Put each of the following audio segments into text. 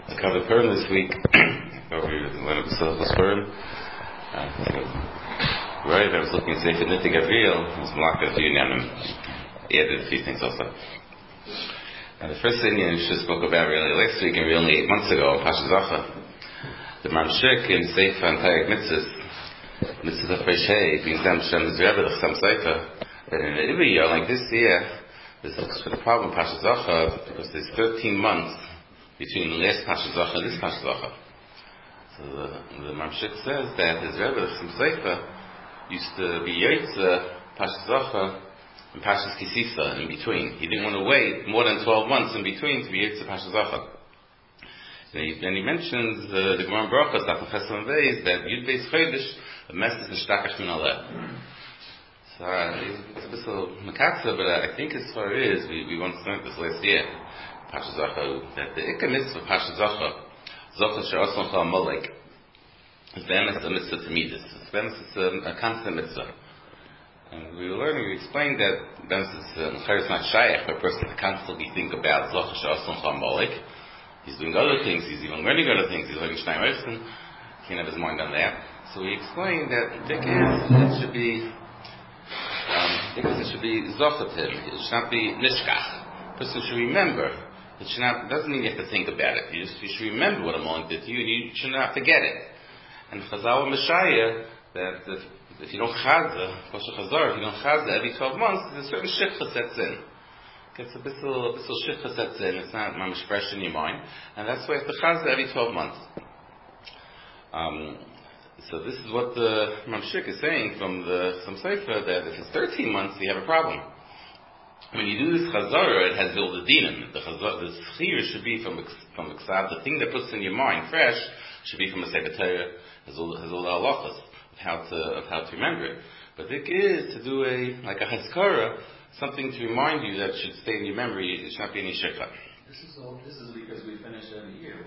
I covered Purim this week. We went to Silchus Purim. Right, I was looking at Sefer Nitti Gabriel. I was malakah a few inyanim. He added a few things also. And the first thing we spoke about really last week, and really only 8 months ago, Pasha Zacha, the Mamshik in Sefer Antayik Mitzvahs of Fresh being Zem Shem Zrebbe, the Chasam Sefer, that in every year, like this year, there's a problem with Pasha Zacha, because there's 13 months between the last Pasha Zacha and this Pasha Zacha. So the Mamshik says that his Rebbe, the Chasam Sefer, used to be Yotze, Pasha Zacha, and Pashas Kisisa in between. He didn't want to wait more than 12 months in between to be Yotze Pasha Zacha. And he mentions the Gemara Brachos, Daf Chesed Beis, that Yud Beis Chodesh, the message is Shtakash Min Aleh. So it's a bit makatsa, but I think as far as we once learned this last year, Pasha Zacha, that the Ikka mitzvah Pasha Zacha, Zacha She'ason Chal Molek, is a mitzvah to Midas. It's a constant mitzvah. And we were learning, we explained that it's not shaykh for a person to constantly think about Zacha She'ason Chal Molek. He's doing other things, he's even learning other things, he's learning Shnei Mersen, he can't have his mind on that. So we explained that it should be Zacha to him. It should not be Nishkach. A person should remember. Doesn't mean you have to think about it. You should remember what a Molek did to you, and you should not forget it. And Chazal Messiah, that if you don't chazah, if you don't chazah every 12 months, there's a certain shikha sets in. It's a bissel shikha sets in, it's not mamish fresh in your mind, and that's why you have to chazah every 12 months. So this is what the Mamshik is saying from some Sefer, that if it's 13 months, you have a problem. When you do this chazara, it has all the dinim. The schir should be from Ksav. The thing that puts in your mind fresh should be from a Sefer Torah. Has all the halachas of how to remember it. But the is to do a haskara, something to remind you that should stay in your memory. It should not be any shikha. This is because we finish every year.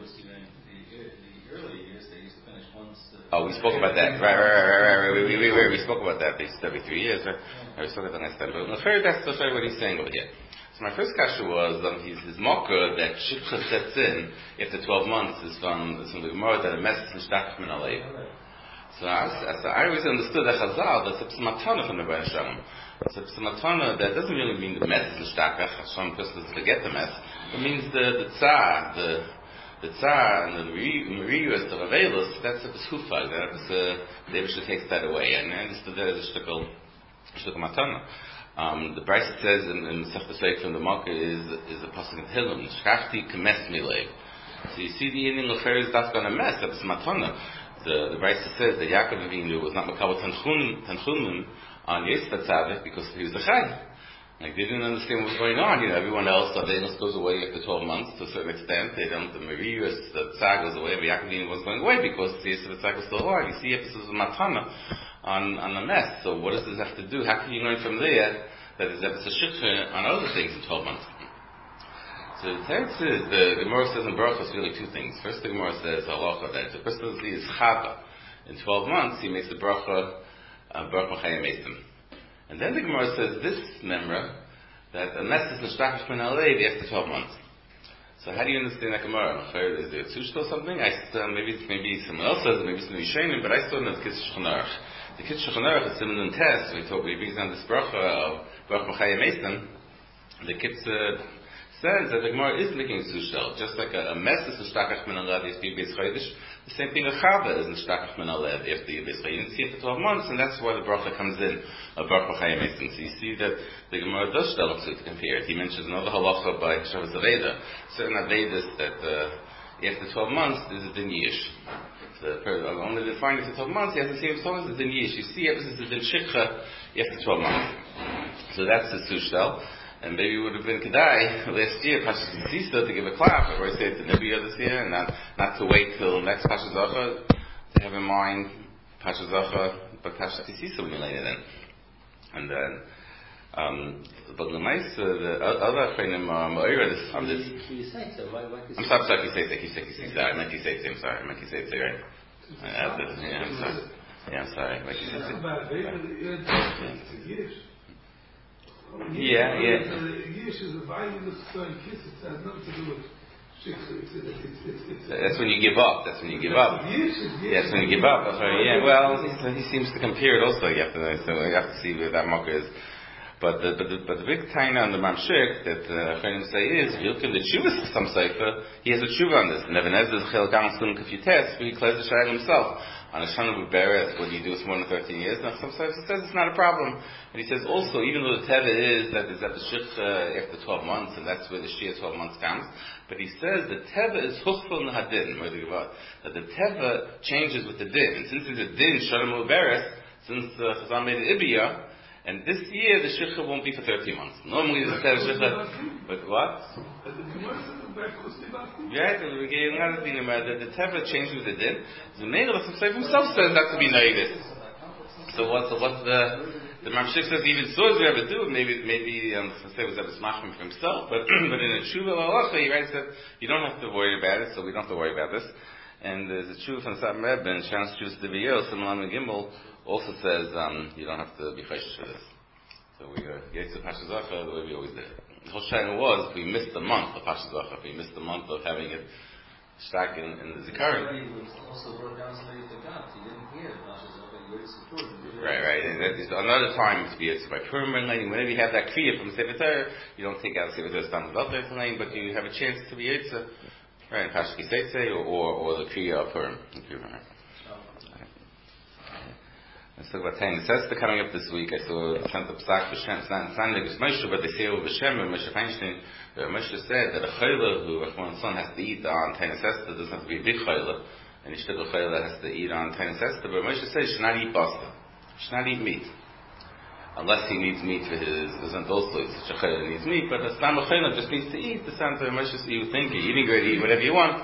The early years they used to finish once. We spoke about that. Right. We spoke about that. They used to every 3 years. Right? We spoke about that last time. But that's what he's saying over here. So my first kasha was his mocker that shikha sets in after 12 months is from the Gemara that a message is Shtakash Min Aleh. So I always understood that Chazal, that's a p'samatana from the Rebbeinu Shalom. It's a p'samatana that doesn't really mean the mess is Shtakash. Some person doesn't forget the mess. It means the tzar, and the Marius, the Ravelus, that's a p'shufa. The Rebbe takes that away. And I understood that as a shtukal matana. The Brisa says in Masechta Seik from the Makkah is a pasuk in Tehillim, Shkachti Kemes Milev. So you see the ending of Fer is that's going to mess. That's matana. The Brisa says that Yaakov Avinu was not makabel tanchumim on Yisrael Tzadik because he was a chai. Like they didn't understand what was going on. Everyone else, Avenus goes away after 12 months to a certain extent. They don't. The Marius, the Tzad goes away, but Yaakov Avinu was going away because the Yisrael Tzad was still alive. You see, this is a matana on the mess. So what does this have to do? How can you learn from there that it's a shikha on other things in 12 months? So the text is, the Gemara says in Baruch really two things. First, the Gemara says halacha that if the person is chava in 12 months, he makes the bracha Baruch Machayim Eisim. And then the Gemara says this memra that a message is Shtakash Min Aleh after 12 months. So how do you understand that Gemara? Is there a Tzushta or something? Maybe someone else says it, maybe it's going to be Shainim, but I saw it in the Kitzur Shulchan Aruch. The Kitzur Shulchan Aruch is similar in test. We brings down this bracha of Baruch Machayim Eisim. The Kitzur says that the Gemara is making a Tzushta. Just like a message is Shtakash Min Aleh after Yud Beis Chodesh, the same thing a Chava is in Shtakash Min Aleh after Yud Beis Chodesh. You didn't see it for 12 months, and that's why the bracha comes in of Baruch Machayim Eisim. So you see that the Gemara does tell us to compare it. He mentions another halacha by Shabbos Aveda. Certain Avedas that after 12 months there's a din yish. Only defined after 12 months, you have to see if it's a din yish. You see, this is a din shikha after 12 months. So that's the Sushtel. And maybe it would have been Kedai last year, Pashas Kisisa, to give a clap, or I say it to Nibiyah this year, and not to wait till next Pashas Zacha, to have in mind Pashas Zacha, but Pashas Kisisa when you lay it in. And then, but the nice, the other Achreinim on this. I'm sorry, Kisisa. I meant Kisisa, I'm sorry. I meant Kisisa, right? I'm sorry. Yeah, I'm sorry. I meant Kisisa. Yeah. Yish is a violent kiss. It has nothing to do with That's when you give up. That's when you give up. That's when you give up. Yeah. Well, he seems to compare it also. You have to see where that mocker is. But the big taina on the Mamshik that Chaim say is, if you look at the Chuvas of some Sefer, he has a Chuva on this. And Even Ezra's Chel Gamsun Kafutes, where he clears the Shayla himself. On a Shana Buberet, what do you do with more than 13 years? Now some Sefer says it's not a problem. And he says also, even though the Teva is that is at the Shich after 12 months, and that's where the Shia 12 months comes, but he says the Teva is Huchful Nahadin, that the Teva changes with the Din. And since it's a Din, Shana Buberet, since Chazal made it Ibiyah, and this year the shikha won't be for 13 months. Normally the shikha, but what? Yeah, we gave another thing about that the Teva changed with the din. The Meir of himself says not to be naivist. So what the Mamshik says even so we ever do, maybe say was ever smashing for himself, but in a tshuva halacha he writes that you don't have to worry about it, so we don't have to worry about this. And there's a tshuva from Sat Rebbe and Shans Tshuva Deviyot, Simon Gimel also says you don't have to be choshesh for this. So we get to Pasha Zacha the way we always did. The whole shayla was we missed the month of Pasha Zacha. We missed the month of having it stuck in the Zikaron. Also brought down somebody to God. He didn't hear Pasha Zacha. He heard support. Right. And there's another time to be by permanently. Whenever you have that kriya from Sefer Torah, you don't take out Sefer Torah stand without there tonight, but you have a chance to be Yitzah. Right, Pasha Kiseitze or the kriya of Purim. Let's talk about Tainis Esther coming up this week. I saw sent up Psak for Shem. It's not Moshe, but they say over Shem and Moshe Feinstein. Moshe said that a chayla who Rahman's son has to eat on Tainis Esther doesn't have to be a big chayla, and each little chayla has to eat on Tainis Esther. But Moshe says he should not eat pasta, he should not eat meat, unless he needs meat for his. Doesn't also such a chayla needs meat, but a stam chayla just needs to eat. The Santa Moshe, you think you're eating great, eat whatever you want.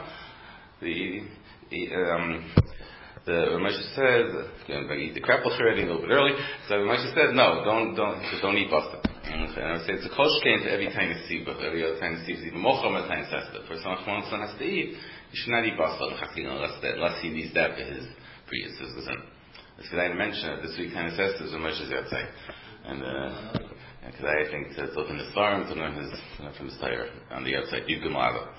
The Moshe says, eat the krepel already a little bit early. So Moshe said, no, don't eat pasta. And I say it's a koshkein to every tiny siba. Every other tiny siba is even more from a tiny sesta. For someone who has to eat, he should not eat pasta unless he needs that for his prius. It's because I mentioned it this week. Tiny sesta is when Moshe's outside, and because I think it's in the farm to learn from his tire on the outside. Yibgim Lava.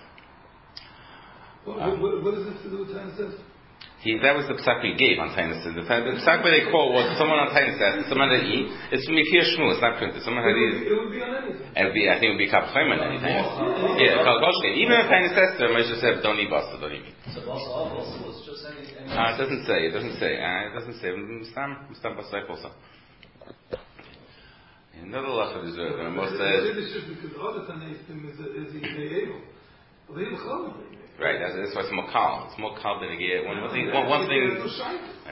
What is this to do with tiny sesta? That was the psak we gave on Tainis. The psak they call was someone on Tainis says someone that eat. It's from Mikir Shmu. It's not printed. Someone had eat. It would be on anything. I think it would be kapchaim on anything. Yeah, kalkoshke. Even on Tainis says, Moshe said, don't eat basta, don't eat meat. So also was just any. It doesn't say. It doesn't say. Stam pasay also. Another lachad is the most says. It's just because other Tanaisim is able. They have right, that's why it's more calm. It's more calm than a gear. One thing. One thing is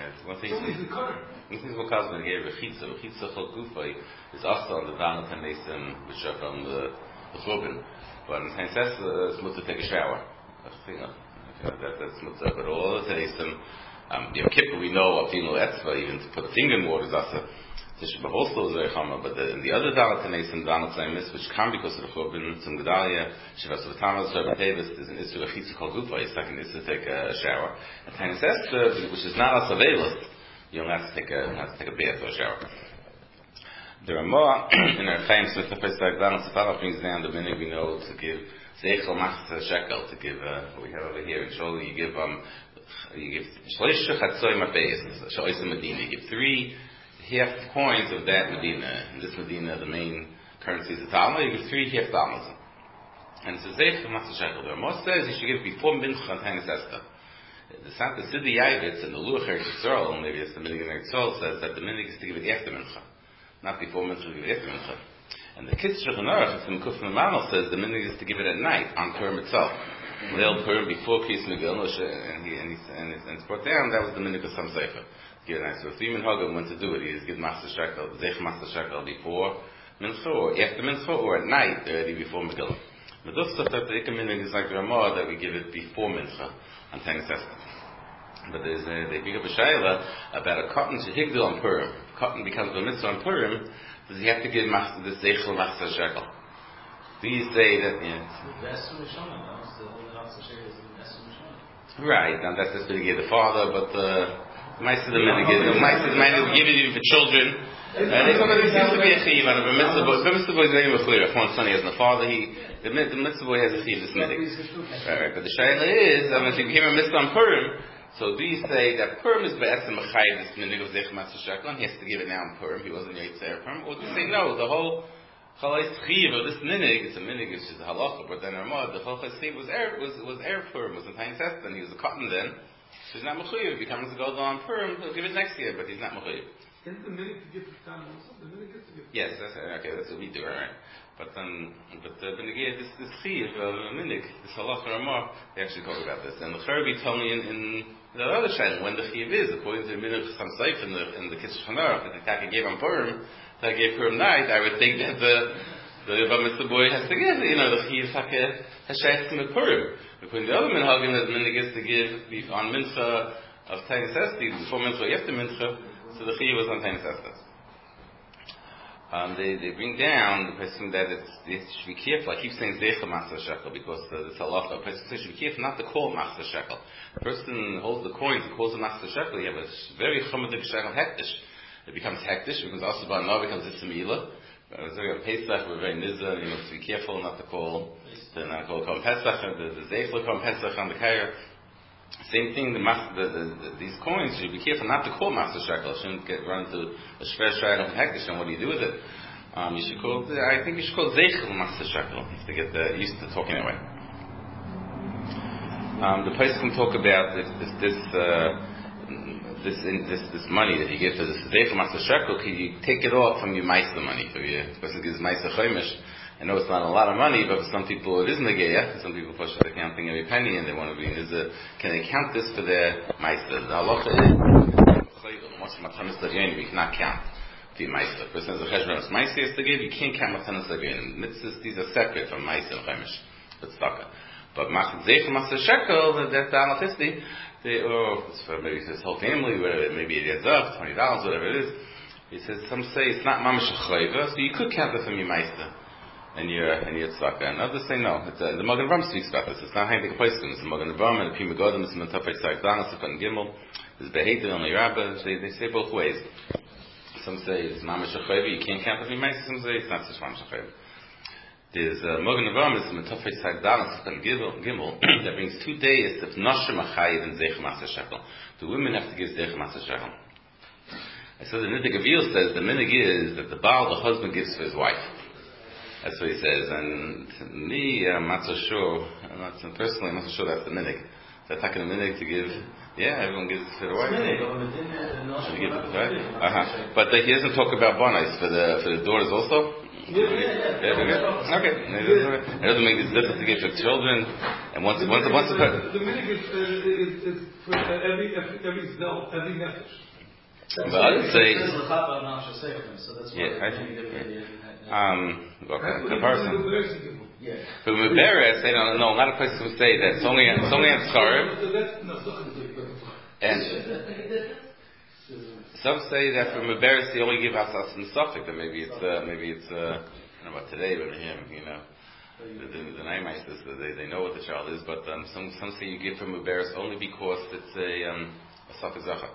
more calm than a gear. Rechitza chol gufay is also on the Valentine Mason, which are from the Chubin. But in Saint Cecil, it's mutter to take a shower. That's mutter. But all the Tanaisim, Yom Kippur, we know of etzva, even to put a finger in water is also. But in the other Valentine's which come because of the Chobin, some Gedalia, Shivas of Tamas, Tevis, there's an Isra of Chitza called Gufa, it's like an Isra to take a shower. And Tainis Esther, which is not as available, you don't have to take a bath or a shower. There are more in our famous with the first Valentine's Safara brings down the minute we know to give Zeichel Machs Shekel, to give what we have over here in Shol, you give Shleish Chatzoy Mapeyes, Shalois Medina, you give 3 half coins of that Medina. In this Medina, the main currency is the Talmud. You give 3 half Talmuds. And it's a Zeich Matzah Shekel. The Ramos says you should give before Mincha and Tainis Esther. The Santa Sidi Yavitz and the Luach Eretz Yisrael, maybe it's the Minig Eretz Yisrael, says that the Minig is to give it after Mincha. Not before Mincha, give it after Mincha. And the Kitzur Chanorach, it's in Kuf Mamal, says the Minig is to give it at night, on Purim itself. Leil Purim before Kis Megil, and it's brought down, that was the Minig of some Sefer. So if Simon Hagam went to do it, he is give Master Shekel, Zeich Master Shekel before Mincha or after Mincha or at night already before Megillah. But those stuff that the Ikamin is like Ramah that we give it before Mincha on Tainis Esther. But they pick up a shayla about a cotton shehigdil on Purim. Cotton becomes a mitzvah on Purim. Does he have to give this Zeichel Master Shekel? These say that right now that's just to give the father, but Mice of the minig. The mice is minded given you for children. They talk about there seems to be a chiv on a mitzvah boy. The mitzvah boy is very clear. If one son he has no father, the mitzvah boy has a chiv this minig. Right. But the shaila is, if you hear a mitzvah on Purim, so do you say that Purim is be'etzem mechayiv this minig of zeich matzah shekel, and he has to give it now in Purim? He wasn't Yetzer Purim, or do you say no? The whole Chalais chiv of this minig, it's a minig, it's just a halacha, but then Ramad, the Chalais chiv was Erev Purim, was in Tain Test, and he was a cotton then, so he's not mechayiv. If he comes to go on Purim, he'll give it next year, but he's not mechayiv. Isn't the minig to give to Khan also? The minig is to give. Yes, that's what we do, right? But the minig, this chiv of a minig, this halacha Ramah, they actually talk about this, and the Cherbi told me in the other shayla when the chiv is according to the minig Cham Seif in the Kitzur Chanarach that the Taka gave on Purim. That I gave Purim night, I would think that the Bar Mitzvah boy has to give, the Chiv Hashem with Purim. Between the other minhagim that the minig is to give on Mincha of Tainis Estes, before Mincha, after Mincha, so the Chiv was on Tainis Estes. They bring down the person that it should be careful. I keep saying Zeicha Matzah Shekel because it's halacha. A person should be careful not to call Matzah Shekel. The person holds the coins and calls it Matzah Shekel. You have a very chamadik Shekel hektish. It becomes hektish because also by now becomes Ismila. It's very on Pesach, we're very nizah, you have to be careful not to call Kom Pesach, the Zeifel Kom Pesach on the Kair. Same thing, these coins, you be careful not to call Matzah Shekel. It shouldn't get run to a Shver Shayach and hektish, and what do you do with it? I think you should call Zeichel Matzah Shekel to get used to talking that way. The place can talk about this money that you give to the Sedei for Matzah Shekel, can you take it off from your Maisa money? So the person gives Maisa Chomish. I know it's not a lot of money, but for some people it isn't a geya. Some people push they're counting every penny and they want to be can they count this for their Maisa? The halacha is you cannot count for your Maisa. The person has a Cheshbon Maisa has to give, you can't count Matanas Lagin. These are separate from Maisa and Chomish. That's Taka. But Zeich Matzah Shekel, that's the halachisti. It's for maybe his whole family, whatever, maybe it adds up, $20, whatever it is. He says, some say it's not mamash chayva, so you could count it from your meister and your tzedakah. And others say no. It's the Magen Avraham speaks about this. It's not Heinrich Poiskin. It's the Magen Avraham and the Pima Godim. It's the Mentafek Tzaddik Danas and Gimel. There's Beheter and Rabbah. They say both ways. Some say it's mamash chayva. You can't count it from your meister. Some say it's not such mamash chayva. There's Magen Avraham is the Mentafek Tzaddik Danas and Gimel that brings 2 days of Noshim Achayiv and Zeich Matzah Shekel. The women have to give Zeich Matzah Shekel. So the Nidde Gavil says the minig is that the Baal, the husband, gives for his wife. That's what he says. And me, I'm not so sure. Personally, I'm not so sure that's the minig. That's not going to minig to give. Yeah, everyone gives for their wife. But he doesn't talk about bonus for the daughters also. Okay. It doesn't make it difficult to give for children. And once the minig is for every zell, every message. But I would say, comparison. But with Beres, they don't know. A lot of places would say that it's only on Tzarim. And some say that from Beres they only give us in Suffolk. That maybe it's I don't know about today, but him, the Naimeisters, they know what the child is. But some say you give from Beres only because it's a Suffolk Zachar.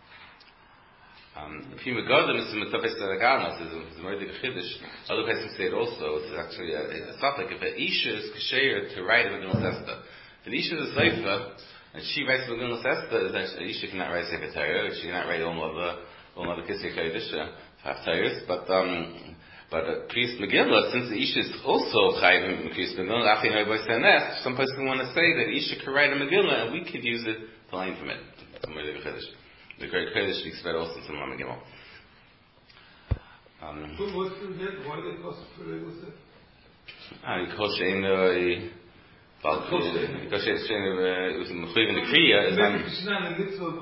If you Megadim is the Metafes Tzaddik is a Moedik Chiddush. Other places say it also. It's actually a Suffolk. If an Isha is Kasher to write a Megillah Sesta, if an Isha is a Seifa and she writes a Megillah Sesta, then an Isha cannot write Sefer Torah. She cannot write all other Kisei Kodesh Haftarahs. But a priest Megillah, since the Isha is also Chayiv in priest Megillah, some places want to say that Isha could write a Megillah and we could use it to learn from it. It's a Moedik Chiddush. The great Kodesh speaks about also in some Lama Gimel. What's the net? Why they cost for regular set? Because it was in the Kriya. It's not in the midst of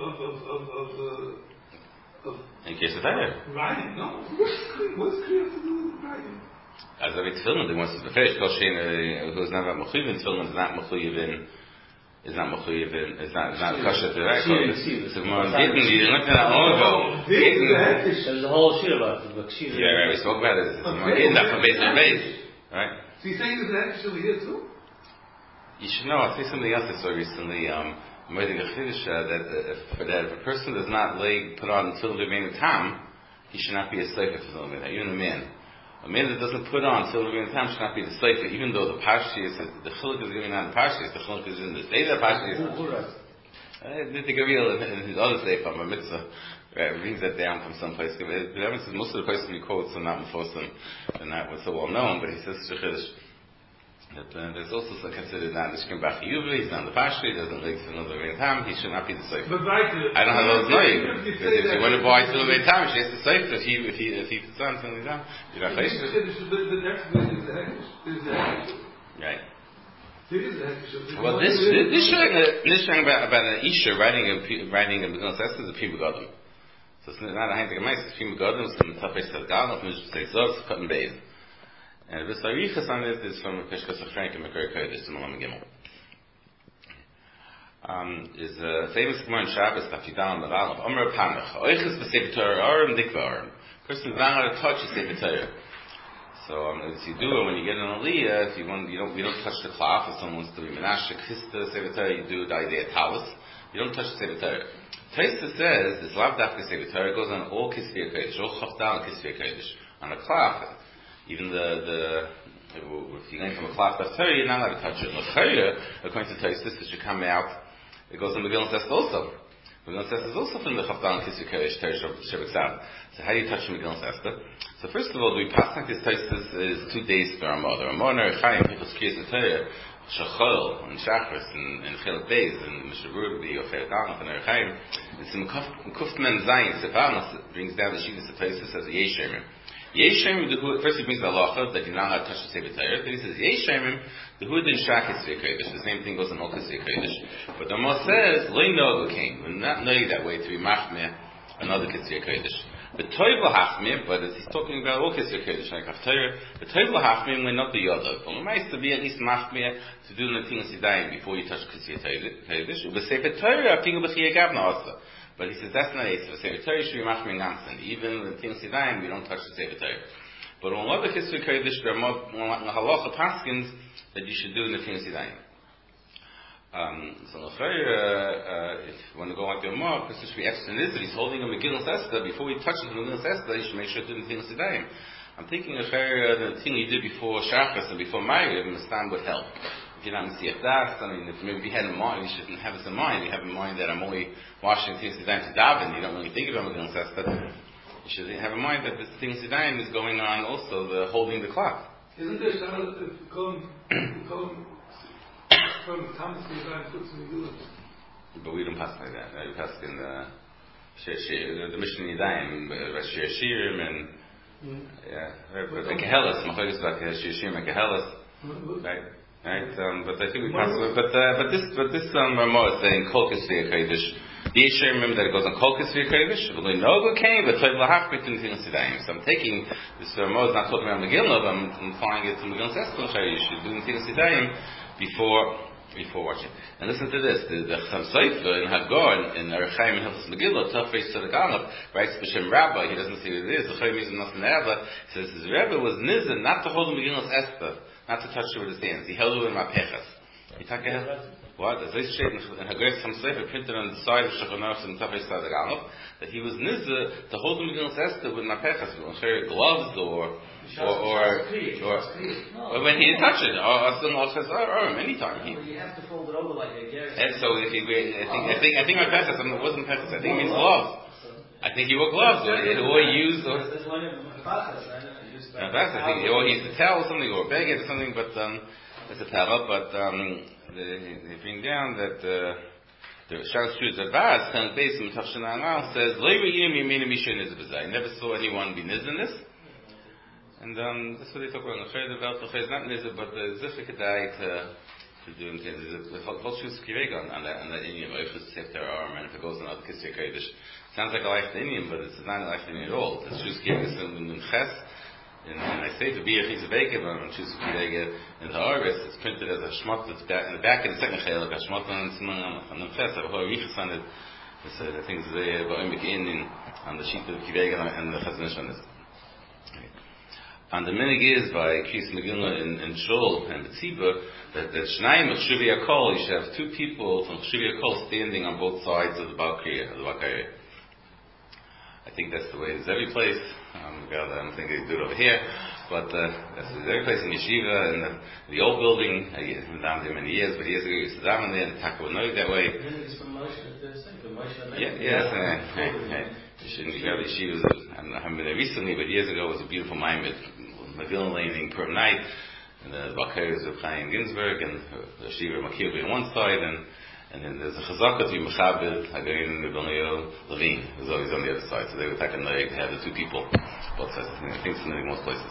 in case of that. Writing, no? What's Kriya to do with writing? As I read Tefillin, they want to prepare Kol Shein who is not about Mechuyev in Tefillin is not Mechuyev in. It's not kosher to write. So more Gittin, you looked at that long ago. There's a whole shit about it. Yeah, right, we spoke about it. It's more Gittin, not from base to base. Right? So you're saying there's an extra here too? You should know, I'll say something else I saw recently, that if a person does not put on until the remaining time, he should not be a slave for the minute. Even a man that doesn't put on until the remaining time should not be the slave, even though the Parshi is, the Chiluk is giving on the Parshi, the Chiluk is in the state of the Parshi. The Gabriel in his other Sefer, a mitzvah, brings that down from some place. The evidence is most of the places he quotes are not Mefosim, they're not so well known, but he says that there's also considered not Nishkim Bach Yuva, he's not the Pashri, he doesn't like to know the main time, he should not be the Sefer. I don't have those knowing. Because if you want to buy to the main time, she has to Sefer. If he puts on something down, you're not Chaysh. The next bit is the Hekesh. Right. Well, this showing about an Isha writing a Begun Sester is a Pima Godim. So it's not a Heintig Meis, it's Pima Godim, it's from the Tafesh Sadgal, of Mishra Seizov, it's Cotton Beis. And this Arichas on it is from Peshkas of Frank and Makar Kodesh, the Malam Gimel. Is a famous Gemara in Shabbos, Tafidal and Baal of Omer Panach. Oichas B'Sefer Torah Aram Dikva Aram. Person is not allowed to touch the Sefer Torah. So as you do it when you get an Aliyah, if you want, we don't touch the cloth. If someone wants to be Menashe, Kista, Sefer Torah, you do the idea of Talis. You don't touch the Sefer Torah. Taisa says this Lav Dafka Sefer Torah goes on all Kisvei Kodesh, all Chavdal and Kisvei Kodesh. On a cloth, even if you're going from a cloth of Torah, you're not allowed to touch it. L'chayah, according to Taisa, this should come out. It goes on the Megillah Sester also. Megillah Sester is also from the Chavdal and Kisvei Kodesh, Torah Shabbat Tzad. So how do you touch the Megillah Sester? So first of all, we pass like this Taisa is 2 days for Ramah. The Ramah and Erechaim, people's Kriyas of Torah, Shachol, and Shachris, and Chelet Beis, and Mishabur, the Ofer Talmud, and Erechaim. It's in Kuftman Zayin, Sefanos, brings down the Shidduch of Taisa, says Yeshemim. Yeshemim, first he brings the halacha that you're not allowed to touch the Sefer Torah. Then he says Yeshemim, the Hud and Shach Kisvei Kodesh. The same thing goes in all Kisvei Kodesh. But the Ramah says Lo Nogu came. We're not knowing that way to be machmeh another Kisvei Kodesh. The Toiv Hachmir, but he's talking about all Kisvei Kodesh like Haftarah. The Toiv Hachmir when not the Yodov. But it to be at least machmeh to do the things Yadayim before you touch Kisvei Kodesh. But Sefer Torah, Pingu B'chiyah Gavna also. But he says that's not it. The Sefer Torah should be machmir gamsen. Even the things Yadayim, we don't touch the Sefer Torah. But on other Kisvei Kodesh, there are halacha paskins that you should do in the things Yadayim. So if you want to go on to a mob, because it should be extra nizir, he's holding a Megillah Sester. Before he touches the Megillah Sester, you should make sure to do the things Yadayim. I'm thinking of the thing you did before Shachas and before Ma'ariv, Mistam would help. If you're not Messiach Das, I mean, if maybe you had in mind, you shouldn't have this in mind. You have in mind that I'm only washing things Yadayim to daven. You don't really think about Megillah Sester. You should have in mind that this things Yadayim is going on also, the holding the cloth. Isn't there some from Thomas Yadayim puts in the But we don't pass like that. We pass in the Mishnah Yadayim, Shir Shirim, and the Kehelas, Machoyes about Shir Shirim and Kehelas, right? But I think we pass. But this Ramah is saying Kol Kisvei Kodesh. The Yeshemim that it goes on Kol Kisvei Kodesh. But we know who came, but Toiv Lahachmir to the things Yadayim. So I'm taking this Ramah is not talking about Megillah, but I'm applying it to Megillah Sester. You should do the things Yadayim before watching. And listen to this, the Chassam Sofer in Hagar, in Erechaim and Hilchos Megillah, Tafresh Tzedek writes B'Shem Rabbi, he doesn't say what it is, the Chayim is nothing ever, he says his Rebbe was Nizan, not to hold the Megillah Esther, not to touch it with his hands, he held it in Mapechas. What? As they say in Hagar Chassam Sofer, printed on the side of Shulchan Aruch and Tafresh Tzedek that he was Nizan to hold the Megillah Esther with Mapechas, with gloves or when he didn't touch it, or someone else says, anytime. You have to fold it over like a garret. And so if I think my pechas, it wasn't pechas, I think it means gloves. I think he wore gloves, or he used, or I think, or he used a towel or something, or a bag or something, but it's a towel, but they bring down that the Shas Shuz Avaz, Chan Beis M'Tafshin Anal says, Lo Yim Yemina Misha Nizabazai. Never saw anyone be niz in this. And that's what they talk about. The Welt is not nizah, but the Zifra Kedai to do the whole Shus Kirega on that Indian. If it's Sefer Arm, and if it goes on other Kisvei Kodesh, sounds like a life Indian, but it's not a life Indian at all. It's Shus Kirega in Ches, and I say to be a Chizah Beker, but on Shus Kirega in the Arvis, it's printed as a Shmot. It's in the back of the second Chayel, like a Shmot on the Ches. I have a whole Riches on it. The things they on the sheet of Kirega and the Chazanish on this. And the minig is by Kriyas Megillah in Shul and Betziba that Shnayim of Chshuvi Hakol, you should have two people from Chshuvi Hakol standing on both sides of the Bal Kriya, of the Bakaya. I think that's the way it is every place. I don't think they do it over here, but that's every place in Yeshiva and the old building. I've been down there many years, but years ago I used to down there and the Taka would know that way. Yes. You shouldn't go to Yeshivas. I haven't been there recently, but years ago it was a beautiful Maimed, Megillah laning per night, and the Bakayas of Chaim Ginsberg, and the Yeshiva Makir on one side, and then there's a Chazaka to be Mechabed, Hagayin and Rebbeinu Levine, who's always on the other side. So they would take a night to have the two people, both sides. I think it's in most places.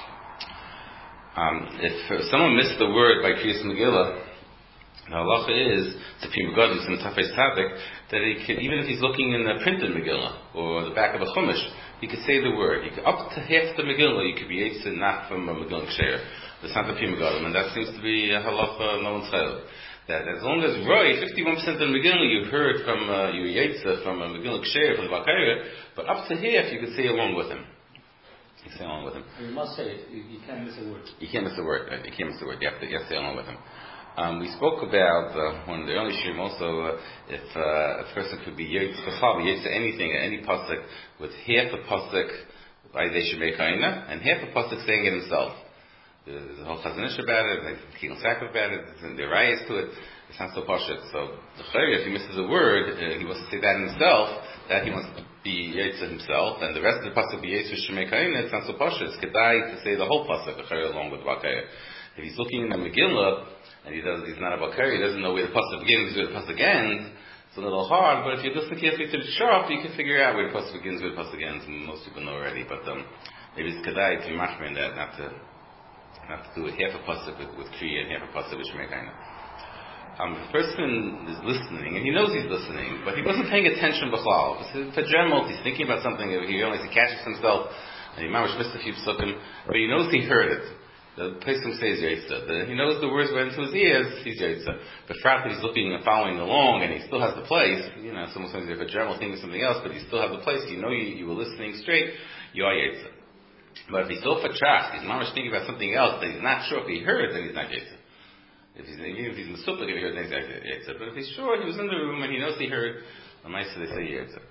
If someone missed the word by Kriyas Megillah, the halacha is, to Pim Gadus and Tafes Tadik, that he could, even if he's looking in the printed Megillah, or the back of a Chumash, he could say the word. He could, up to half the Megillah, you could be Yitzah not from a Megillah Ksher. That's not the Pim Gadus, and that seems to be a halacha no one's chayv. That as long as 51% of the Megillah you heard from your Yitzah, from a Megillah Ksher, from the Bakayah, but up to half you could say along with him. You say along with him. You must say it. You can't miss a word. You can't miss a word. Right? You can't miss a word. You have to say along with him. We spoke about one of the early shirim also if a person could be yetz to anything, any pasuk with half a pasuk by they should make kaina and half a pasuk saying it himself. There's a whole chazanish about it, like Kiyum Sakh about it, and the rayas to it. It's not so pashut. So the chayr, if he misses a word, he wants to say that himself. That he wants to be yetz himself, and the rest of the pasuk be yetz should make kaina. It's not so pashut. It's kedai to say the whole pasuk the chayr along with the bakayah. If he's looking in the Megillah, and he's not a Bakari, he doesn't know where the pasuk begins, where the pasuk ends, it's a little hard, but if you listen carefully to the sharp, you can figure out where the pasuk begins, where the pasuk ends, and most people know already, but maybe it's kedai to be machmer in that, not to do a half a pasuk with Kriya and half a pasuk with Shemekaina. The person is listening, and he knows he's listening, but he wasn't paying attention b'chlal. For general, he's thinking about something, he realizes he catches himself, and he mamash missed a few psukim, but he knows he heard it. The person says Yitzah. He knows the words went into his ears, he's Yitzah. But frankly, he's looking and following along, and he still has the place. Sometimes if a general thing is something else, but you still have the place. You know you were listening straight, you are Yitzah. But if he's still fatrach, he's mamash thinking about something else that he's not sure if he heard, then he's not Yitzah. Even if he's mesuplik, if he heard, then he's not Yitzah. But if he's sure, he was in the room, and he knows he heard, the mice they say Yitzah.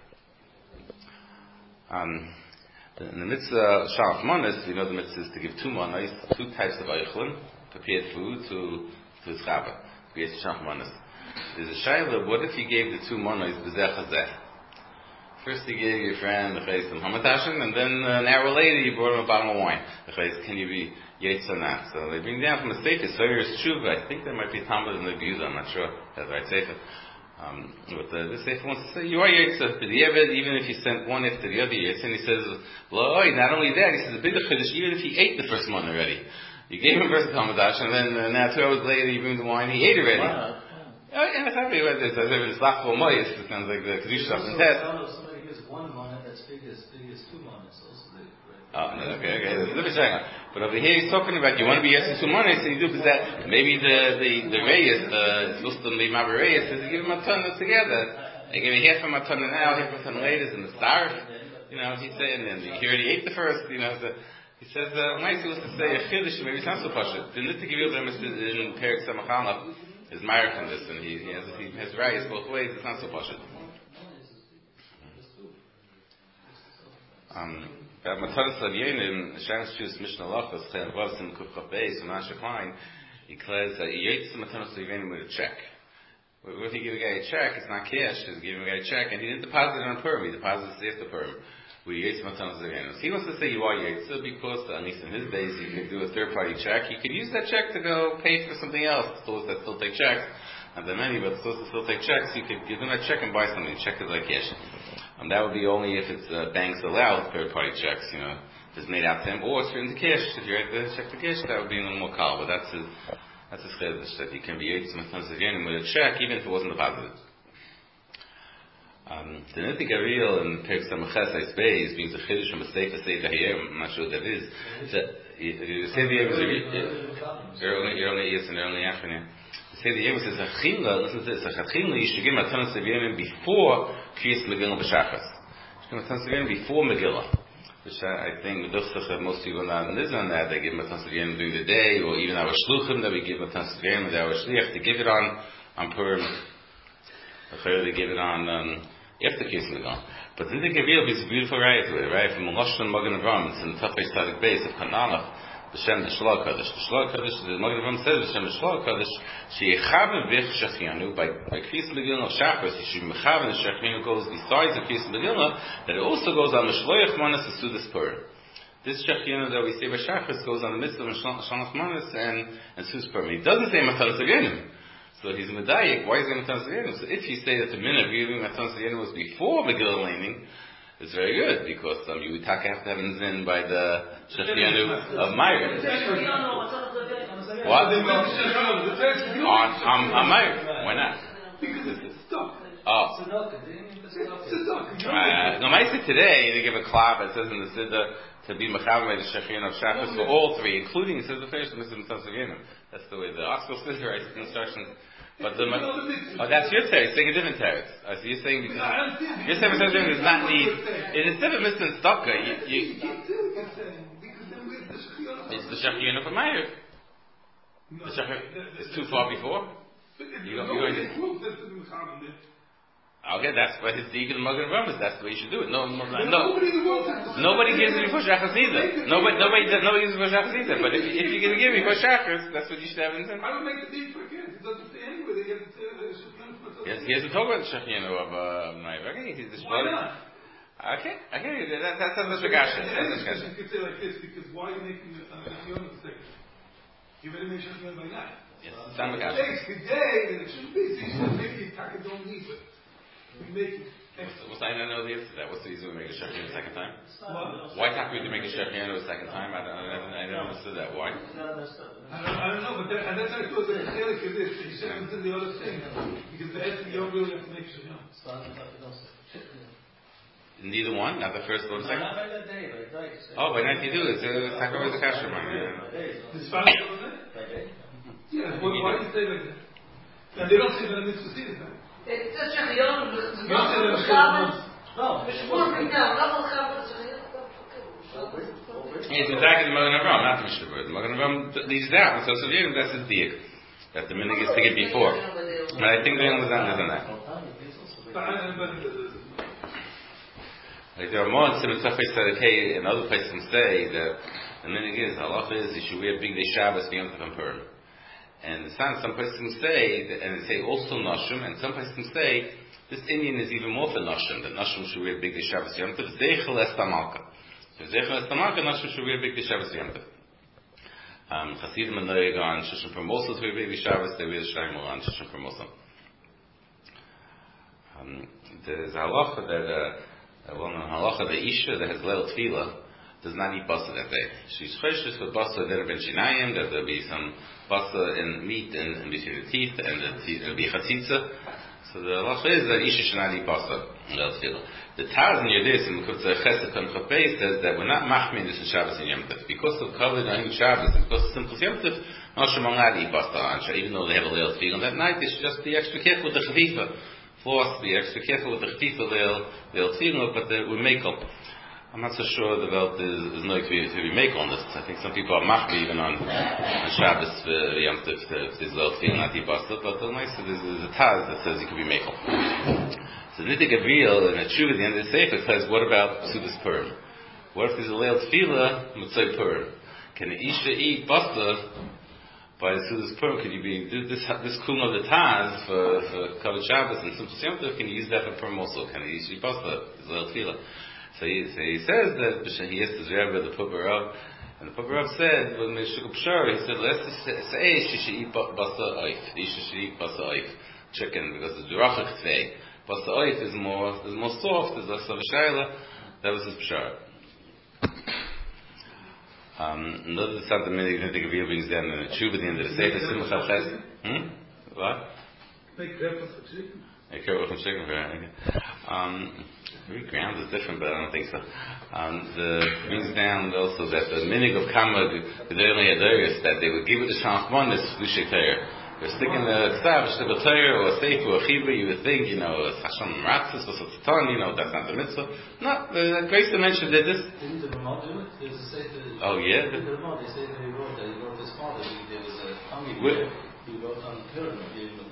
In the mitzvah Shalach Manos, we know the mitzvah is to give two manos, two types of eichlin, prepared food to his chava. Creates Shalach Manos. There's a shayla, what if you gave the two manos b'zeh chazeh? First you gave your friend the chayes some hamatashin, and then an hour later you brought him a bottle of wine. The chayes, can you be yetz or not? So they bring down from a sefer, Soyer's Tshuva. I think there might be Talmud in the Gebuza, I'm not sure. That's the right sefer. But the sefer wants to say, you are Yitzah, even if you sent one after the other Yitzah, and he says, not only that, he says, a bigger chiddush, even if he ate the first one already. You gave him first the Talmudash, and then now 2 hours later you bring the wine, he ate already. Wow. And it's happy with this, as if it's lachful moyes, it sounds like the Kedusha of the test. Somebody gives one monat that's big as two monats, also okay. But over here he's talking about you want to be yesing 2 monats, and you do because that maybe the reyes, supposed to be maber reyes, says you give him a ton together. They give me half of a ton now, half of a ton later, and the starve. He's saying, and he already ate the first. He says, nice he was to say a chiddush, maybe it's not so pashut. The Nitzik Gevil in Perik Samachalach is married from this, and he has reyes both ways. It's not so pashut. Mataras Lavyenim, Shanas Chus Mishnah Lachos, Chen Vos, and Kufchaf Beis, and Asher Klein, he declares that he yates Mataras Lavyenim with a check. If you give a guy a check, it's not cash, he's giving a guy a check, and he didn't deposit it on Purim, he deposited it after Purim. We yates Mataras Lavyenim. So he wants to say you are yates, because, at least in his days, you could do a third-party check. You could use that check to go pay for something else, those that still take checks. And the many, but those that still take checks, you could give them a check and buy something. Check is like cash. That would be only if it's banks allow third-party checks, if it's made out to him, or if you're in the cash, if you write the check to cash, that would be a little more kal, but that's his chiddush, that he can be yetz sometimes again with a check, even if it wasn't deposited. The Nitzik Gevil in Perik Samachalach Beis means a chiddush from a sefer hayom. I'm not sure what that is. You say the hayom is you're only yes and you're only afternoon. Say the Yom says Achila. Listen to this. Achila, you should give Matanas Lavyenim before Kriyas Megillah b'Shachas. You should give Matanas Lavyenim before Megillah. I think most people not listen that they give Matan Sugiyim during the day, or even our Shluchim that we give Matan Sugiyim with our Shliach to give it on Purim. They give it on after Kislev Megon. But the Gavil is a beautiful right to it, right? From Lashon Magen Avraham, it's in the Tafei Tzadik Beis of Kananach, B'Shem the Shalal Kaddish. The Shalal Kaddish, the Magen Avraham says B'Shem the Shalal Kaddish, Sheyechaven Vich Shechianu, by Kislev Megon of Shachos, Sheyechaven Shechianu goes besides the Kislev Megon, that it also goes on the Shloyach Manas to Sudas Purim. This Shechianu that we say by Shachos goes on the mitzvah of Shloyach Manas and Sudas Purim. He doesn't say Matan Sugiyim. So he's medayik. Why is he Matan Sugiyim? So if you say that the minute of giving Matan Sugiyim was before Megillah Laning, it's very good because you would have to have zin by the Shechianu of Meir. What? On Meir. Why not? Because it's stuck. Oh. No, I say today they give a klap. It says in the Siddur to be mechaber by the Shechianu of Shachos for all three, including it says the first Matan Sugiyim. That's the way the Oxford Siddur writes the instructions. But that's your teretz. Saying a different teretz. So you're saying because you're saying Matan Sugiyim does not need. It is different Mr. Stokka. It's the Shechianu of Meir. The Shechianu is too far before. You're going to. Okay, that's what his Deacon Magen Avraham is. That's the way you should do it. Nobody gives it before Shachas either. Nobody gives it before Shachas either. But if you're going to give it before Shachas, that's what you should have in mind. I don't make the deed for kids. It doesn't say anywhere they get Yes, he hasn't talked about the Shechianu of Meir. Okay, why not? Okay, that's a discussion. You could say like this because why are you making a Shechianu the second? You better make Shechianu by night. Yes, it's not a today that it shouldn't be. So you should make it taka don't need it. I don't know the answer to that. What's the reason we make a Shechianu a second time? What? Why can't we make a Shechianu a second time? I don't understand that. Why? I don't know, but that's why I thought that the chelik of this. You said it's in the other thing because the essence you don't really have to make Shechianu. Neither one, not the first or the second. Oh, by night you do. It's a takar with the kasher man. Yeah. Why do you say like that? And they don't say that it's mitzvah see it. It's a Shechianu. It's exactly the Magen Avraham, not the Mishnah Berurah. The Magen Avraham leaves it out. So that's his diak. That the minhag is to get before. But I think they understand that. Like there are more Simon Tafei Tzadikei and other places say that the minhag is halacha is you should wear big day Shabbos beyond the Purim. And some places say, and they say also Nashim, and some places say this Indian is even more for Nashim, that Nashim should wear big day Shabbos Yom Tov. Zeichel Estamalka. If Zeichel Estamalka, Nashim should wear big day Shabbos Yom Tov. Chasidim and Noyega on Shishim Permosa to wear big day Shabbos, they wear Shlomo on Shishim Permosa. There's a halacha that halacha the Isha that has Leil Tefillah does not eat basa that day. She's choshes with basa that ben shinayim, that there'll be some basa and meat in between the teeth, and there'll be chatzitza. So the halacha is that Isha should not eat basa Leil Tefillah. The Taz in Yedis in Mekutza Chesed Kam Chapei says that we're not machmin this in Shabbos and Yom Tov. Because of Kavod on Shabbos and because of simple Yom Tov, Moshe will not eat basa on Shabbos, even though they have a Leil Tefillah. That night they should just be extra careful with the chavifa. Floss, be extra careful with the chavifa Leil Tefillah, but we make up. I'm not so sure the Welt is not to be make on this. I think some people are machmi even on Shabbos Yom Tov if there's Leil Tefillah not eat basa, but the nice there's a Taz that says you can be make up. So Nitei Gabriel and the Tshuva at the end of the Sefer says, what about Sudas Purim? What if there's a Leil Tefillah Mitzvah Purim? Can the Isha eat basa by the Sudas Purim? Could you do this kum of the Taz for Kavod Shabbos and Simchas Yom Tov? Can you use that for Purim also? Can the Isha eat basa? It's Leil Tefillah. So he says that he has to Rebbe the Puppet Rav, and the Puppet Rav said when they shook up Shur, he said let's say she should eat basa oif. The Isha should eat basa oif, chicken, because the durachach tvei. Basa oif is more soft. There's less of a shayla. That was his pshar. Another something Nitei Gabriel brings down in the Tshuva at the end of the Sefer Simcha Chesed. What? Make reference to chicken. Make reference to chicken. Very ground is different, but I don't think so. Brings down also that the minig of Kamad that they would give it the Shalchmanis Lushekher. You're sticking a ksav, a shtickle Torah, or a sefer, or a chibur, you would think, it's Hashem Ratzis, or Satan, that's not the mitzvah. No, the Grace Dimension did this. Didn't the Ramah do it? There's a sefer. Oh, yeah? In the Ramah, they say that he wrote his father. There was a family who wrote on the Purim.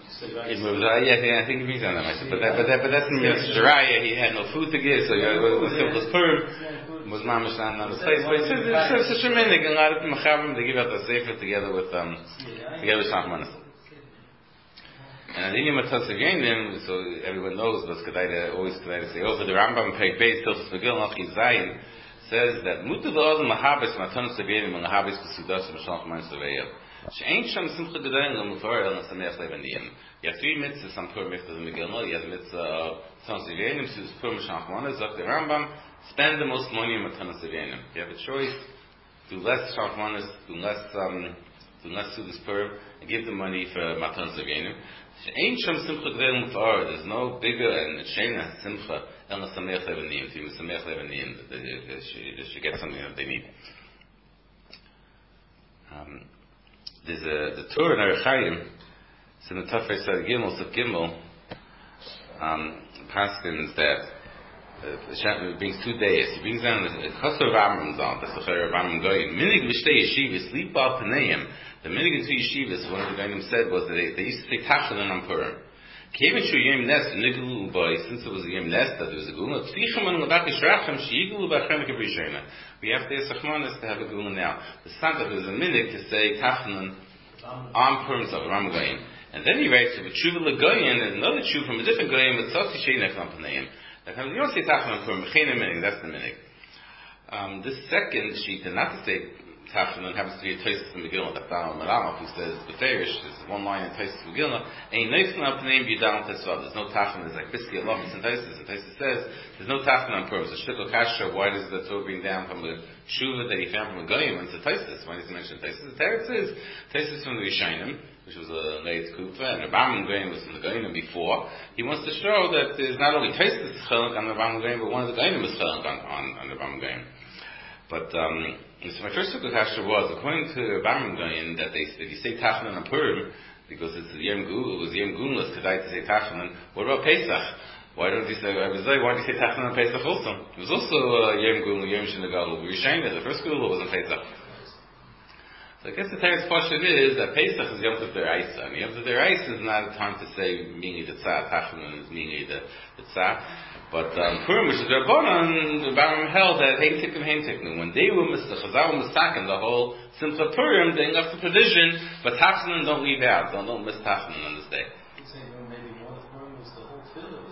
I think he means on that. But that's in Shariah, he had no food to give, so it was Purim. Was mamish on the place, but it's such a minute, and a lot of Machabim, they give out the sefer together with Shachmanis. And in Yom HaTosavyenim, so everyone knows, but always kedai to say, but the Rambam Perek Beis Hilchos Megillah Nafchi Zayin says that mutar l'odem lahabes matanos avyenim and lahabes b'sudas b'shalach man saveyav. She'ain sham simcha gedayin l'mufarah el nasameach levaniyim. You have 3 mitzvahs on Purim Mitzvah Megillah. You have the mitzvah of Matanos Avyenim, so it's Purim B'shalach man. Zok the Rambam, spend the most money on Matanos Avyenim. You have a choice: do less Shalach manas, do less Sudas Purim, and give the money for Matanos Avyenim. Ain't Shem Simcha G'dei L'Mutar. There's no bigger and Sheina Simcha El Nasameach Levanim. To Nasameach Levanim, they should get something that they need. There's the Torah in Orach Chayim. It's in the Tafei Sad Gimel, Sif Gimel. Paskins that it brings 2 days. He brings down the Chosar Rambam down. That's the Chayr Rambam Goyim. Minig V'shtei Yeshivas Sleep Al Paneim. The minig into yeshivas, one of the Goyim said was that they used to say Tachalin on Purim. Came into Yom Nes Niglu Ubai, since it was a Yom Nes that there was a Gula. Tzvichim and Labak Yishrachem Sheyiglu B'Achem Kibrishayna. We have to say Sachmanis to have a Gula now. The Santa was a minig to say Tachalin on Purim of Ram Goyim. And then he writes, with Tshuva L'Goyim, there's another Tshuva from a different Goyim, with Tzotzi Sheinach on Paneim. You don't say Tachalin on Purim, B'chein minig, that's the minig. This second sheet, not to say Tachalin happens to be a Tosfos in Megillah, Tafdal Maramach, who says Beferish, there's one line in Tosfos Megillah, Ein Neifin al Pneim B'Yudal Tesvav. There's no Tachalin. There's like Piskei Halachos and Tosfos says there's no Tachalin on Purim. So Shtikl Kasher, why does the Torah bring down from the Tshuva that he found from a Goyim and it's a Tosfos? Why does he mention Tosfos? The Teretz is Tosfos from the Rishonim, which was a Leitz Kufa, and the Rambam Goyim was from the Goyim before. He wants to show that there's not only Tosfos Chelak on the Rambam Goyim, but one of the Goyim is Chelak on the Rambam Goyim. But so my first kasha was, according to Rambam Goyim, that you say Tachalin on Purim because it's Yom Gul, it was Yom Gulus kedai to say Tachalin. What about Pesach? Why don't you say? I was like, why do you say Tachalin on Pesach also? It was also Yom Gul, Yom Shinagal. We were saying that the first Gul wasn't Pesach. So I guess the Teretz Pashut is that Pesach is Yom Tov Deraisa, and Yom Tov Deraisa is not a time to say Mini the Tzah. Tachalin is Mini the Tzah. But Purim, which is Rabbanan, the Rambam held that Hein Tikkum. When they were Chazal Mistaken, the whole Simcha Purim, they left the provision, but Tachalin don't leave out. Don't miss Tachalin on this day. You're saying maybe one of Purim was the whole fiddle, was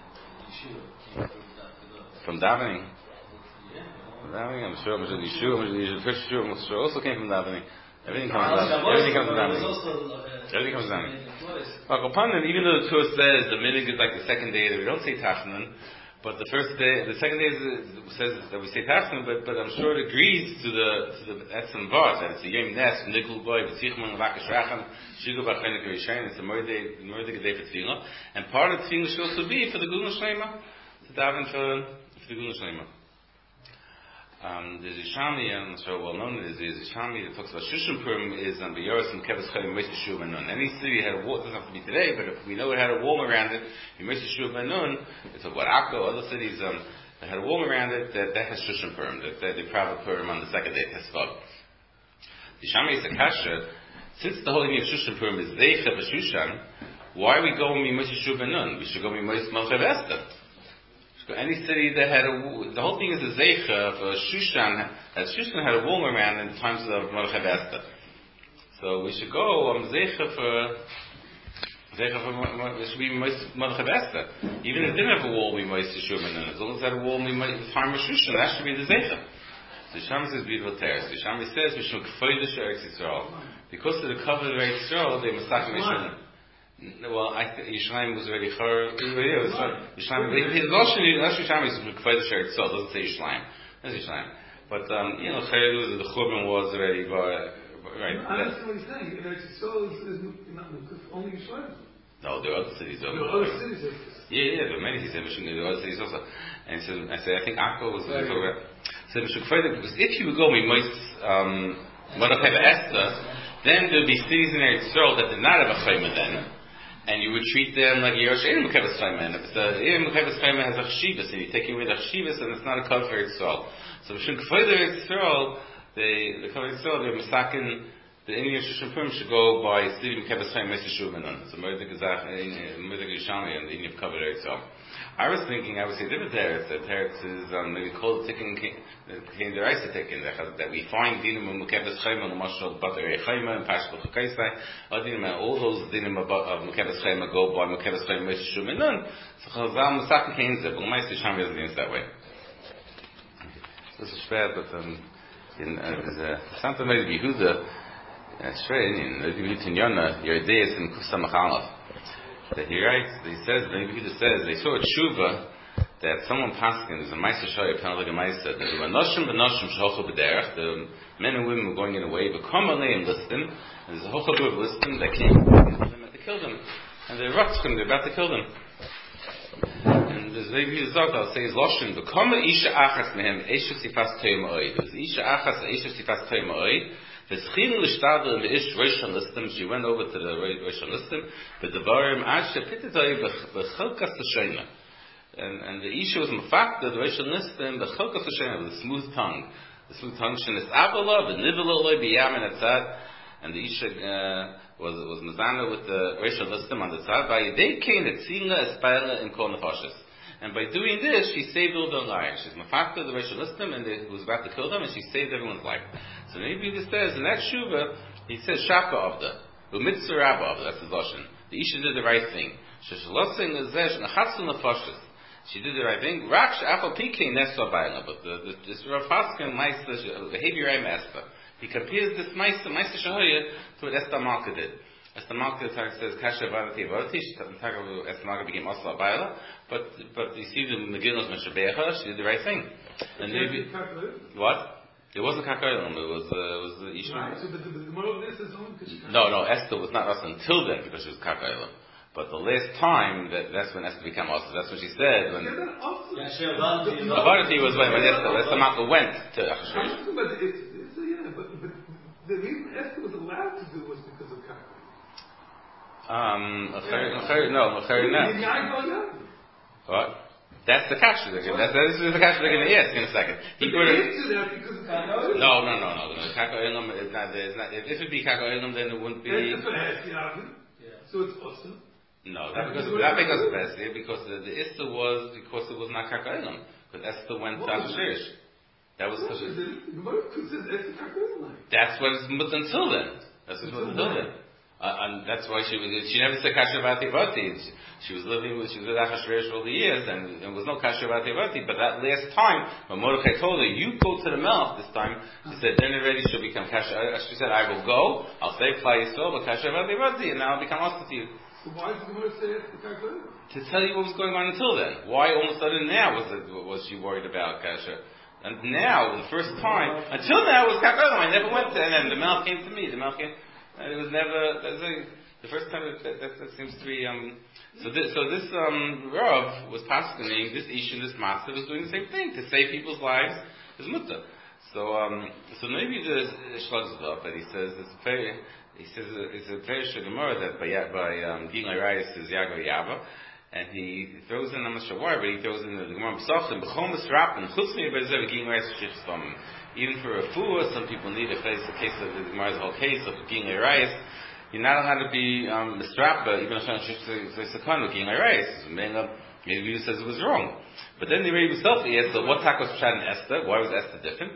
the Yeshua. From davening. Yeah. From davening, I'm sure. The first Yeshua also came from davening. Everything comes from davening. Everything comes from davening. Even though the Torah says the minig is like the second day that we don't say Tachalin, but the second day says that we say Tachalin, but I'm sure it agrees to the Etzem Vod, that it's a Yom Nes, Nikul Boy, V'tzichman, L'Vakesh Rachem, Shigu B'Chenek Rishayin, it's a Mordei Gedei for Tefillah, and part of Tefillah should also be for the Gula Shlema, to daven for the Gula Shlema. There's Yishami, I'm not sure well known, there's Yishami that talks about Shushan Purim is on the Yoris and Keves Chayim Moshe Shua Benun. Any city had a wall, it doesn't have to be today, but if we know it had a wall around it, in Moshe Shua Benun, it's about Akko, other cities, that had a wall around it, that has Shushan Purim, that they travel Purim on the second day, Tesvav. Yishami is a kasha, since the whole idea of Shushan Purim is Zeicha B'Shushan, why are we going to Moshe Shua Benun? We should go to Moshe Malchav Esther. Any city that had the whole thing is a zeicha for Shushan, that Shushan had a wall around in the times of Mordechai Esther. So we should go zeicha for it should be Mordechai Esther. Even if it didn't have a wall, we might Shushan. As long as it had a wall, we might time of Shushan. That should be the zeicha. So Yishami says beautiful tears. Yishami says we should k'foidish Eretz Yisrael because of the cover of Eretz Yisrael. They must not mention. Well, Yishmael was already Chor. Yishmael, his Yishmael is K'fayda Sheretz Yisrael. Doesn't say Yishmael. That's Yishmael. But Chayru, the Churban was already right. I understand what he's saying. Eretz Yisrael is not only Yishmael. No, there are other cities. There are other cities. Yeah, there are many. He said there are other cities also. And so I said, I think Akko was the Churban. So K'fayda, because if you would go, we might Esther. Then there'll be cities in Eretz Yisrael that did not have a chayma then, and you would treat them like Yerush Ein Mekevas Chayma. And if the Ein Mekevas Chayma has a chshivas, and you're taking away the chshivas, and it's not a code for Eretz Yisrael. So Mishum K'foy Eretz Yisrael, the code of Eretz Yisrael, they're misakin, the Indian Shushan Purim should go by City Mekevas Chayma Mesa Shumanan. So Mordek Yishami and the Indian cover Eretz Yisrael. I was thinking, I would say different teretz. The teretz is maybe called ticking the rice ticking that we find dinim and mukebes chayma and mashal bater chayma and pashal chukaisai. All those dinim of mukebes chayma go by mukebes chayma meshum and none. So Chazal Masak Keinze, but my Sham is against that way. This is fair, but in Santa Maria Yehuda, Shrein in Yehuda Tinyana, your idea is in Kusa Machalaf. That he writes, he says, maybe he just says, they saw a tshuva that someone paskin, there's a Maisa Shoy, kind of like a Maisa, that there were Noshim Shochel B'derech, the men and women were going in a way, but come and listen, and there's a whole group of listen that came against them and to kill them. And they rocked them, they're about to kill them. And there's maybe he Zog, I'll say, is Loshin, but come Isha Achas Mehem, Esha Sifas Toyim Oid. There's Isha Achas, Esha Sifas Toyim Oid. She went over to the Rosh Listim, but the Varim Asha Pititay B'Chelkas L'Shayna. And the Isha was Mafak, the Rosh Listim, B'Chelkas L'Shayna, with a smooth tongue. The smooth tongue, Shenis Abala, the Niveloloi B'Yamin Atzad, and the Isha was Mazana with the Rosh Listim on the side. By Yidei Kain, Etzina, Espayla, and Kol Nefashis. And by doing this, she saved all their lives. She's mafakta the Rosh Listim, and who was about to kill them, and she saved everyone's life. So maybe this says in that shuva, he says shaka avda, umitzvah rabba avda. That's his lashon. The isha did the right thing. Sheshalosing azesh nachatzu nefashis. She did the right thing. Rak she'afal pikein nesva ba'ila. But this Rav Paskin ma'isa behavior Esther. He compares this ma'isa shahoya to what Esther Malka did. Esther Malka says kasha v'adati v'adati. Esther Malka became asla ba'ila. But you see the Megillah Meshabecha, she did the right thing. And maybe what? It wasn't Kaka'ilam, it was the Isha. Right, so but the Gemara of this is only because No, Esther was not us until then because she was Kaka'ilam. But the last time that's when Esther became us. That's what she said when Avarati was when Esther Malka went to Achashverosh. But the reason Esther was allowed to do was because of Kaka'ilam. No. What? That's the kasha. This is the kasha they're going to ask in a second. He could have. No. Kaka'ilam is not. If it would be Kaka'ilam, then it wouldn't be. So it's awesome. No, not because of Esther. Because the Esther was because it was not Kaka'ilam. Because Esther went to Achashverosh. That was because. That's what it was until then. That's what it was until then. And that's why she never said kasha v'ati. She was living with Achashverosh all the years, and there was no kasha v'ati. But that last time, when Mordechai told her, "You go to the Melech this time," she said, "Then already she'll become kasha." She said, "I will go. I'll save Klal Yisrael, but kasha v'ati, and now I'll become hostile to you." So why did the Gemara say it's the kasha? To tell you what was going on until then. Why all of a sudden now was she worried about kasha? And now, the first time, until now it was kasha. I never went there, and then the Melech came to me. The Melech came. It was never. The first time that seems to be. So this Rav was paskening this ish and this master was doing the same thing to save people's lives. Is mutter. So maybe the shlugs it up, but he says it's a very Gemara that by Gilai Rayis is Yago Yava, and he throws in I'm not sure why, but he throws in the Gemara Pesachim B'chomas Rappen Chutzmi Bezev Gilai Rayis Shifstam. Even for a fool, some people need a case of the Gemara's whole case of Gilai Rayis. You're not allowed to be mistrappa, even if it's a kind of Gilai Rayis. Maybe he says it was wrong. But then the Rebbe himself asked, what tak was Pshat in Esther? Why was Esther different?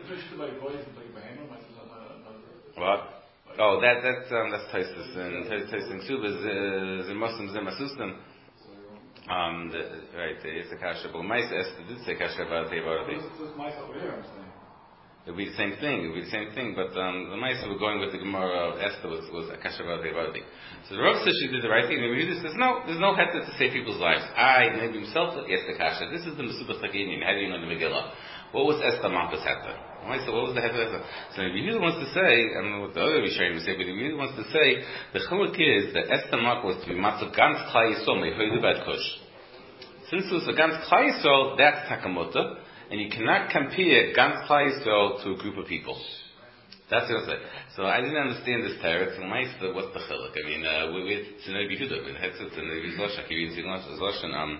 What? Oh, that's Taisus. And Taisus in Ksubas, the Muslims in Masustim. Right, it's a kasha. But Maisa Esther did say kasha about the Vardi. It would be the same thing. But the Maisa were going with the Gemara of Esther was Akasha Vardi. So the Rav says she did the right thing. Maybe he says, no, there's no heter to save people's lives. Maybe himself, yes, the Kasha. This is the Mesubah Chaginim. How do you know the Megillah? What was Esther Malka's heter? Maisa, what was the heter? So maybe he wants to say, I don't know what the other Rishonim say, but he really wants to say, the chiluk is that Esther Malka was to be Matzah Gans Klal Yisrael Mehoidu Bad Kush. Since it was a Gans Klal Yisrael, that's Takamota. And you cannot compare Gans Klal Yisrael to a group of people. That's what I said. So I didn't understand this teretz. What's the chiluk? I mean, it's Tzunei Yehuda. I mean, it's Tzunei Yehuda.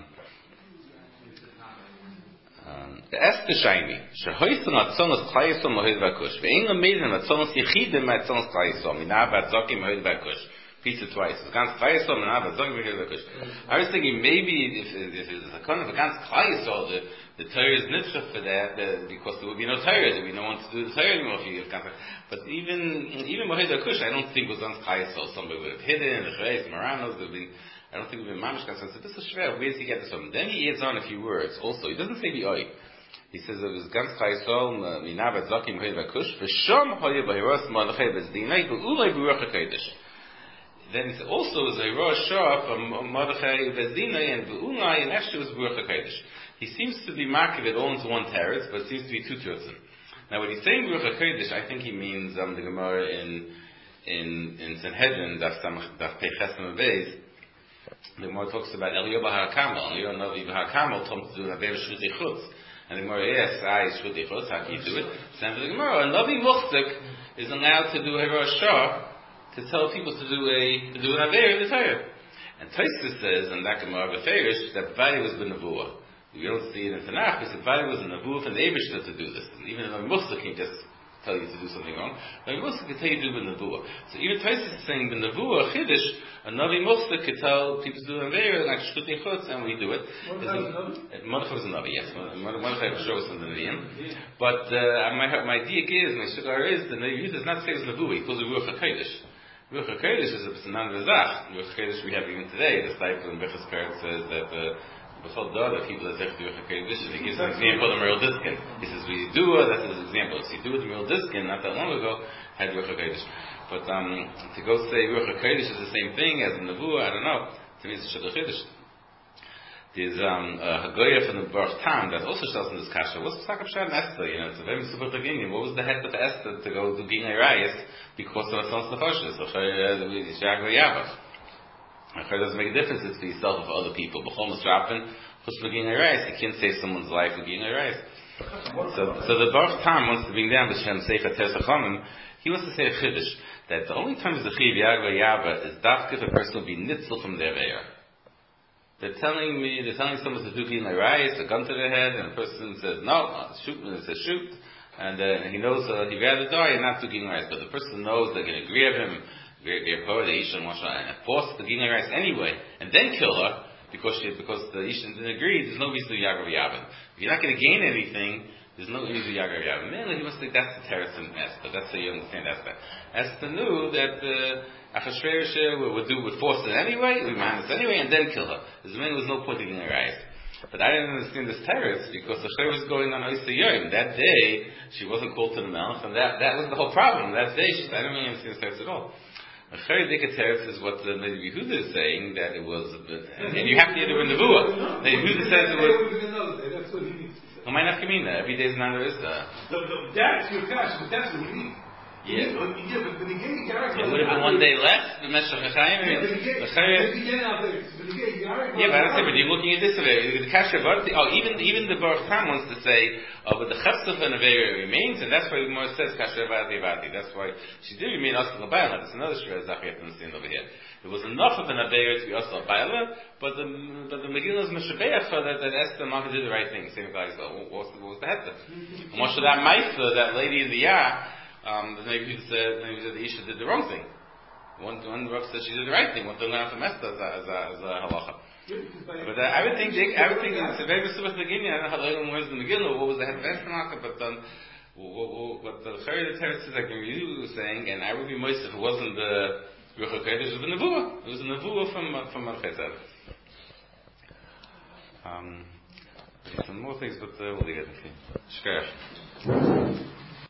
The Esther Shaini. Shehoyson atzonos klayisom mohed vakush. Ve'en amazing atzonos yechidim atzonos klayisom. Minav atzokim mohed vakush. Repeats it twice. It's ganz klayisom minav atzokim mohed vakush. I was thinking maybe if it's a kind of a ganz klayisom, the Torah is nitzvah for that because there would be no Torah. There would be no one to do the Torah anymore if you give ganz. But even mohed vakush, I don't think was ganz klayisom. Somebody would have hidden the Chreis Maranos. I don't think it would be mamish ganz. So this is shver. Where does he get this from? Then he adds on a few words. Also, he doesn't say the oi. He says it was ganz chayisol minav atzakim mohed vakush v'shom hoye b'hiros malachei bezdinai v'ulei b'ruach hakodesh. Then he said also was a hirosh shah from malachei bezdinai and v'ulei and actually was b'ruach hakodesh. He seems to be marking it all into one teretz, but it seems to be two teretzim. Now when he's saying b'ruach hakodesh, I think he means the Gemara in Sanhedrin daf Peiches and Beis. The Gemara talks about Eliyahu b'Hakamal. Eliyahu Navi b'Hakamal told him to do an aver shruti chutz. And the Gemara asks, how can you do it? Same for the Gemara. A Navi Muchzik is allowed to do a Hirosh Shah to tell people to do an Aver in the Torah. And Tosfos says, in that Gemara Beferish, that Vadi was B'Nevuah. You don't see it in Tanakh, because Vadi was a Nevuah from the Eibishter to do this. And even a Navi Muchzik can just tell you to do something wrong. Navi Muchzik can tell you to do B'Nevuah. So even Tosfos is saying B'Nevuah, Chiddush, a Navi Muchzik could tell people to do an Aver, like Shtuti Chutz, and we do it. Mordechai was a Navi, yes. Mordechai for sure was from the Nevi'im. But my diak is, my sugar is, the Navi does not say it's Nevuah, he calls it Ruach HaKodesh. Ruach HaKodesh is a non-Vazach. Ruach HaKodesh we have even today. The Stipel in Bechus Peretz says that before the people that say Ruach HaKodesh, he gives an example of Meril Diskin. He says, we do it, that's his example. So you do it, Meril Diskin, not that long ago, had Ruach HaKodesh. But to go say Ruach HaKodesh is the same thing as in Nevuah, I don't know. To me it's a Shadduch Chiddush. There's a Hagoya from the Baruch Tam that also shows in this kasha. What's the Pesach Pshat and Esther? It's a very super beginning. What was the head of Esther to go do Ginei Rayis because of her son's nefashis? I heard it doesn't make a difference if it's for yourself or for other people. B'chol Misrapin, Chus Ginei Rayis. You can't save someone's life with Ginei Rayis. So the Baruch Tam wants to bring down B'Shem Sefer Teres Chachamim. He wants to say a chiddush that the only time the Chiv Yagva Yava is dafka if a person will be nitzel from their Eir. They're telling someone to do Ginei Rayis, a gun to their head, and the person says no, shoot, and it says shoot, and he knows he'd rather die and not do Ginei Rayis, but the person knows they're going to grab him, the Isha and force the Ginei Rayis anyway, and then kill her because the Isha didn't agree. There's no reason to Yagav Yavin. If you're not going to gain anything, there's no reason to Yagav Yavin. Mainly, he must think that's the teretz in Esther. That's how you understand Esther. Esther knew that Achashverosh would force it anyway, we manage anyway, and then kill her. There was no point in Ginei Rayis. But I didn't understand this teretz because the Chayr was going on Oysa Yom. That day, she wasn't called to the Melech, and that was the whole problem. That day, I didn't really understand this teretz at all. The Chayr Dika teretz is what the Navi Yehuda is saying, that it was, and you have to hear the Nevuah. The Yehuda says it was. That's what he means. Every day is not there is that. That's your cash, but that's what we need. Yeah. But the beginning character. It would have been one day less, the Meshach HaChaim. Yeah, but I say, but you're looking at this way. The Kasha Barti, even the Baruch Tam wants to say, but the Chesed and Avera remains, and that's why the Gemara says Kasha Barti. That's why she did remain Asal Baila. That's another Shira Zach you have to understand over here. It was enough of an Avera to be Asal Baila, but the Megillah is Meshabeach for that Esther Malka did the right thing. Same guy said, what was the Heta? And what should that Maisa, that lady in the Yah, the Navi said the Isha did the wrong thing. One Rav said she did the right thing. One thing learned from Esther as a halacha. But I would think it's a very super beginning. I don't know how the other one was the Megillah. What was the head of Esther Malka? But what the Chayr Teretz is like you were saying, and I would be moist if it wasn't the Ruach HaKodesh. It was a Nevuah. It was a Nevuah from Mordechai Tzedek. Some more things, but we'll leave it. Shkar.